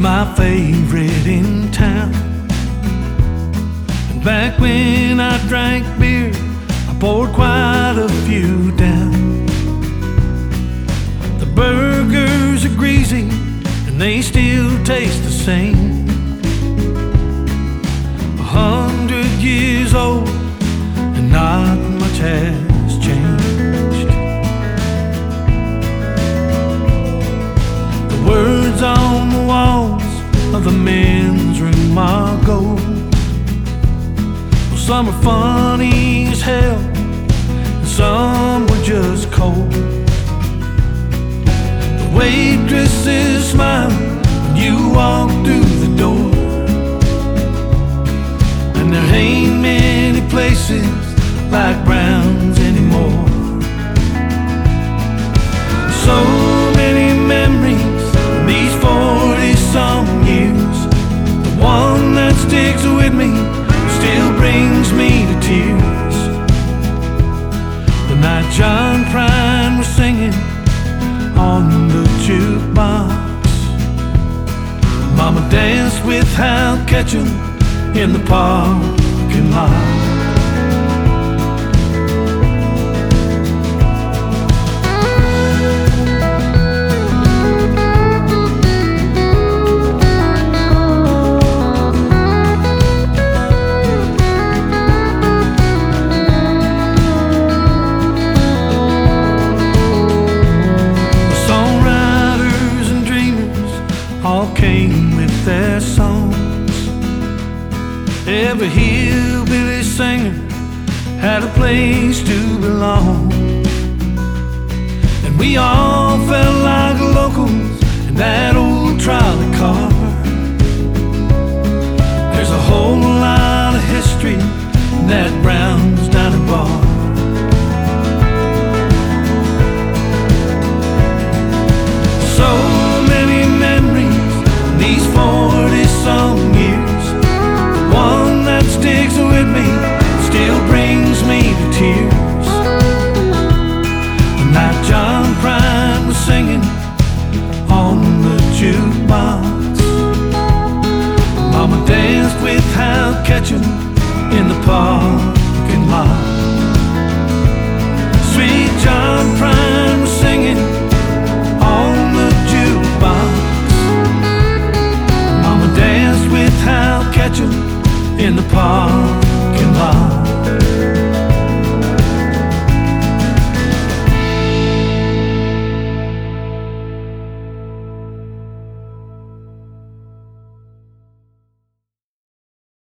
my favorite in town. And back when I drank beer, I poured quite a few down. The burgers are greasy and they still taste the same. 100 years old and not much has changed. The words on the walls of the men's room are gold. Well, some are funny as hell and some were just cold. The waitresses smile when you walk through the door, and there ain't many places like Brown's anymore. So many memories in these 40-some years. The one that sticks with me still brings me to tears. The night John Prine was singing on the jukebox. Mama danced with Hal Ketchum in the parking lot. The songwriters and dreamers all came with their songs. Every hillbilly singer had a place to belong, and we all felt like locals in that old trolley car. There's a whole lot of history in that Brown's Diner Bar. So many memories in these 40-some years. One that sticks with me still brings me to tears. The night John Prine was singing on the jukebox. Mama danced with Hal Ketchum in the parking lot. Sweet John Prine was singing on the jukebox. Mama danced with Hal Ketchum in the park.